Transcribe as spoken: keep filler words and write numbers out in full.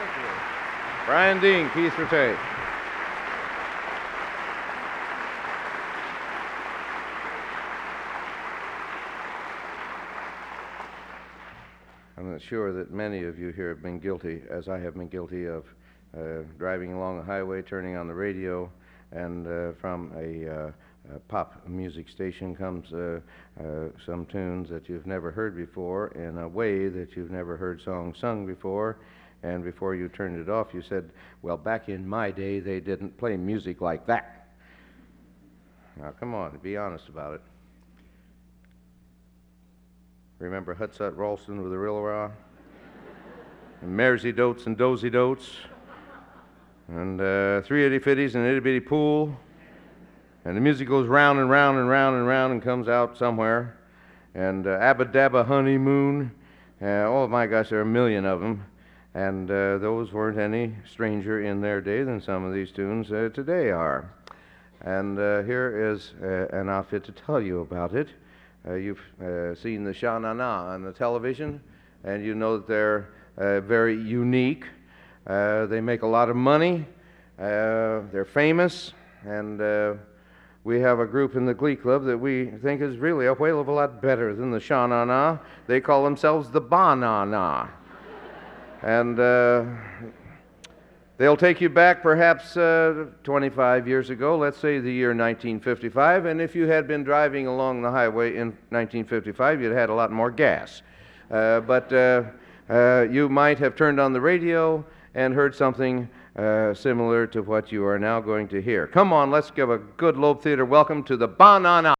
Brian Dean, Keith Rattay. I'm sure that many of you here have been guilty, as I have been guilty, of uh, driving along the highway, turning on the radio, and uh, from a, uh, a pop music station comes uh, uh, some tunes that you've never heard before in a way that you've never heard songs sung before. And before you turned it off, you said, well, back in my day, they didn't play music like that. Now, come on, be honest about it. Remember Hutsut Ralston with the Rill-A-Rah? And Maresy Dotes and Dozy Dotes? And uh, Three Itty Fitties and Itty Bitty Pool? And the music goes round and round and round and round and comes out somewhere. And uh, Abba Dabba Honeymoon? Uh, oh my gosh, there are a million of them. And uh, those weren't any stranger in their day than some of these tunes uh, today are. And uh, here is uh, an outfit to tell you about it. Uh, you've uh, seen the Sha Na Na on the television, and you know that they're uh, very unique. Uh, they make a lot of money. Uh, they're famous, and uh, we have a group in the Glee Club that we think is really a whale of a lot better than the Sha Na Na. They call themselves the Ba Na Na. And uh, they'll take you back perhaps uh, twenty-five years ago, let's say the year nineteen fifty-five, and if you had been driving along the highway in nineteen fifty-five, you'd had a lot more gas. Uh, but uh, uh, you might have turned on the radio and heard something uh, similar to what you are now going to hear. Come on, let's give a good Loeb Theater welcome to the Ba Na Na.